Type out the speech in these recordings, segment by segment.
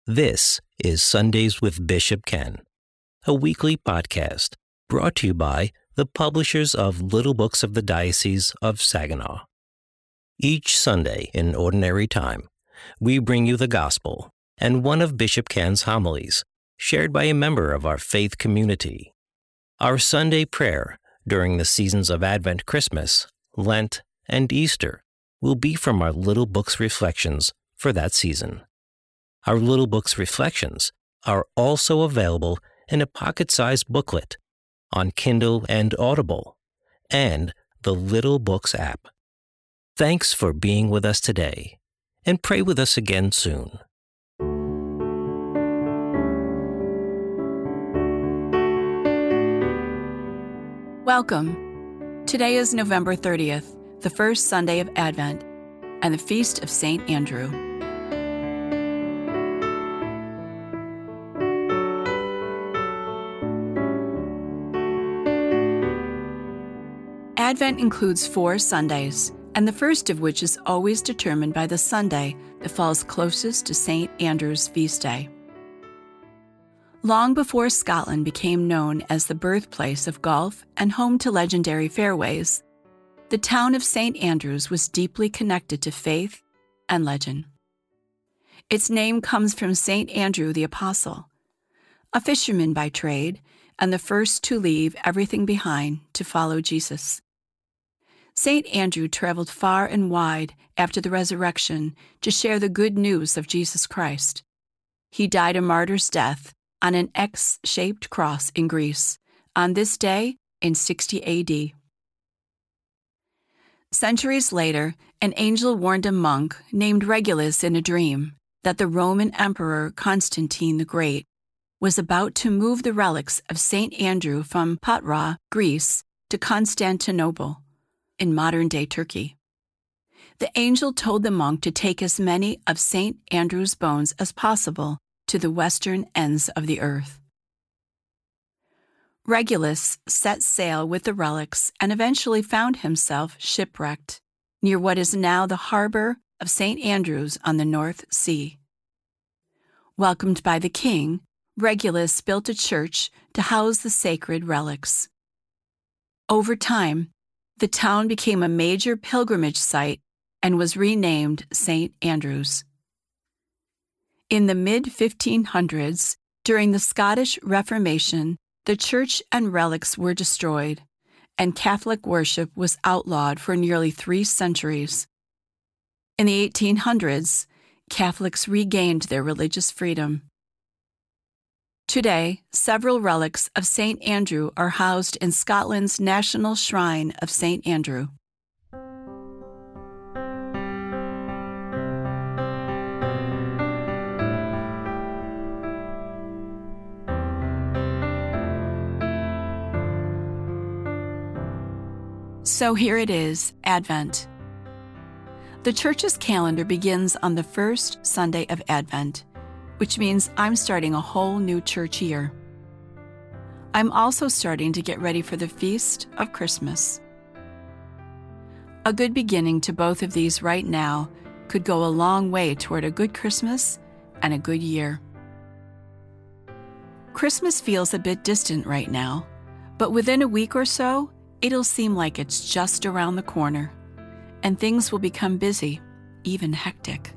This is Sundays with Bishop Ken, a weekly podcast brought to you by the publishers of Little Books of the Diocese of Saginaw. Each Sunday in Ordinary Time, we bring you the Gospel and one of Bishop Ken's homilies, shared by a member of our faith community. Our Sunday prayer during the seasons of Advent, Christmas, Lent, and Easter will be from our Little Books reflections for that season. Our Little Books reflections are also available in a pocket-sized booklet on Kindle and Audible and the Little Books app. Thanks for being with us today, and pray with us again soon. Welcome. Today is November 30th, the first Sunday of Advent, and the Feast of St. Andrew. Advent includes 4 Sundays, and the first of which is always determined by the Sunday that falls closest to St. Andrew's feast day. Long before Scotland became known as the birthplace of golf and home to legendary fairways, the town of St. Andrews was deeply connected to faith and legend. Its name comes from St. Andrew the Apostle, a fisherman by trade and the first to leave everything behind to follow Jesus. St. Andrew traveled far and wide after the resurrection to share the good news of Jesus Christ. He died a martyr's death on an X-shaped cross in Greece on this day in 60 AD. Centuries later, an angel warned a monk named Regulus in a dream that the Roman Emperor Constantine the Great was about to move the relics of St. Andrew from Patras, Greece, to Constantinople, in modern-day Turkey. The angel told the monk to take as many of St. Andrew's bones as possible to the western ends of the earth. Regulus set sail with the relics and eventually found himself shipwrecked near what is now the harbor of St. Andrews on the North Sea. Welcomed by the king, Regulus built a church to house the sacred relics. Over time, the town became a major pilgrimage site and was renamed St. Andrews. In the mid-1500s, during the Scottish Reformation, the church and relics were destroyed, and Catholic worship was outlawed for nearly 3 centuries. In the 1800s, Catholics regained their religious freedom. Today, several relics of St. Andrew are housed in Scotland's National Shrine of St. Andrew. So here it is, Advent. The Church's calendar begins on the first Sunday of Advent, which means I'm starting a whole new church year. I'm also starting to get ready for the Feast of Christmas. A good beginning to both of these right now could go a long way toward a good Christmas and a good year. Christmas feels a bit distant right now, but within a week or so, it'll seem like it's just around the corner, and things will become busy, even hectic.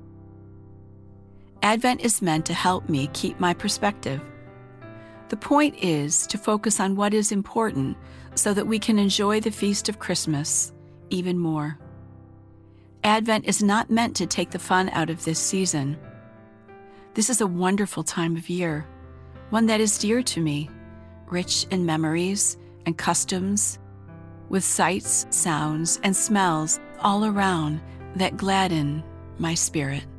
Advent is meant to help me keep my perspective. The point is to focus on what is important so that we can enjoy the Feast of Christmas even more. Advent is not meant to take the fun out of this season. This is a wonderful time of year, one that is dear to me, rich in memories and customs, with sights, sounds, and smells all around that gladden my spirit.